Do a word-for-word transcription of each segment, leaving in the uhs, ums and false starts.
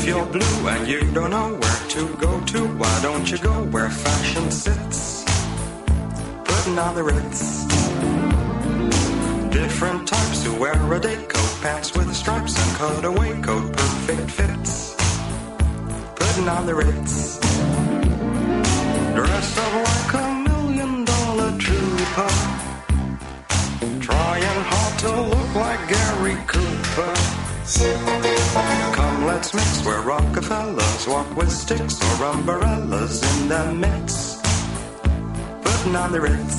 If you're blue and you don't know where to go to, why don't you go where fashion sits? Putting on the Ritz. Different types who wear a day coat, pants with stripes and cutaway coat, perfect fits. Putting on the Ritz. Dressed up like a million dollar trooper, trying hard to look like Gary Cooper. Come, let's mix where Rockefellers walk with sticks or umbrellas in their midst. Putting on the Ritz.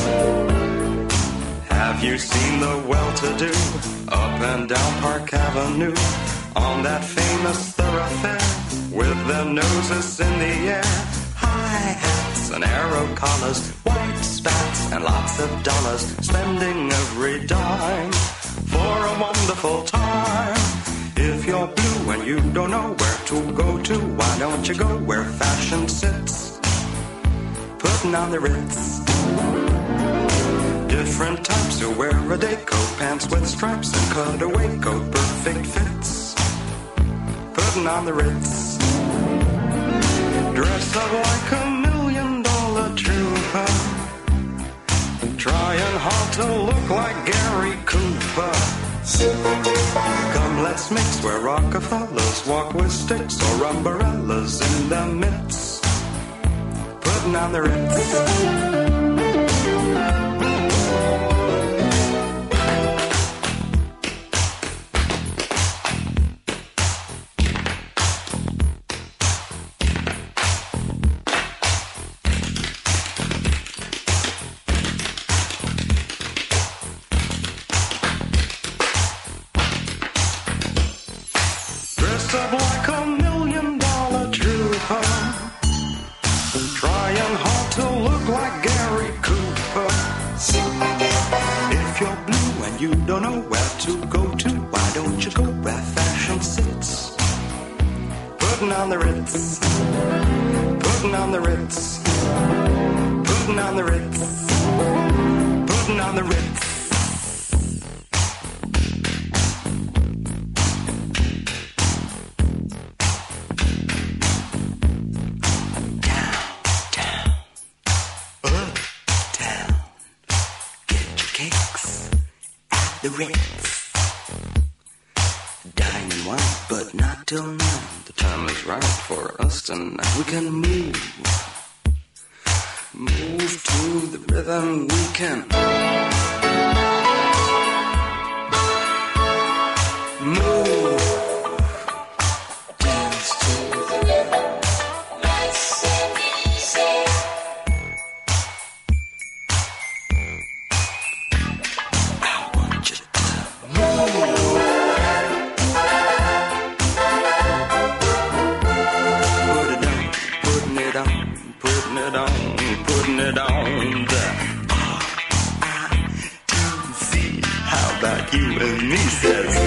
Have you seen the well-to-do up and down Park Avenue on that famous thoroughfare with their noses in the air? High hats and arrow collars, white spats and lots of dollars, spending every dime for a wonderful time. If you're blue and you don't know where to go to, why don't you go where fashion sits? Putting on the Ritz. Different types who wear a day coat, pants with stripes and cutaway coat, perfect fits. Putting on the Ritz. Dressed up like a million dollar trooper, trying hard to look like Gary Cooper. Come, let's mix where Rockefellers walk with sticks or umbrellas in their midst. Putting on the Ritz. Up like a million dollar trooper, trying hard to look like Gary Cooper. If you're blue and you don't know where to go to, why don't you go where fashion sits? Putting on the Ritz. Putting on the Ritz. Putting on the Ritz. Putting on the Ritz. The Ritz. Dining wine, but not till now. The time is right for us tonight. We can move, move to the rhythm. We can move, dance to the rhythm. Nice and easy. Putting it on, putting it on the R I T C. How about you and me, says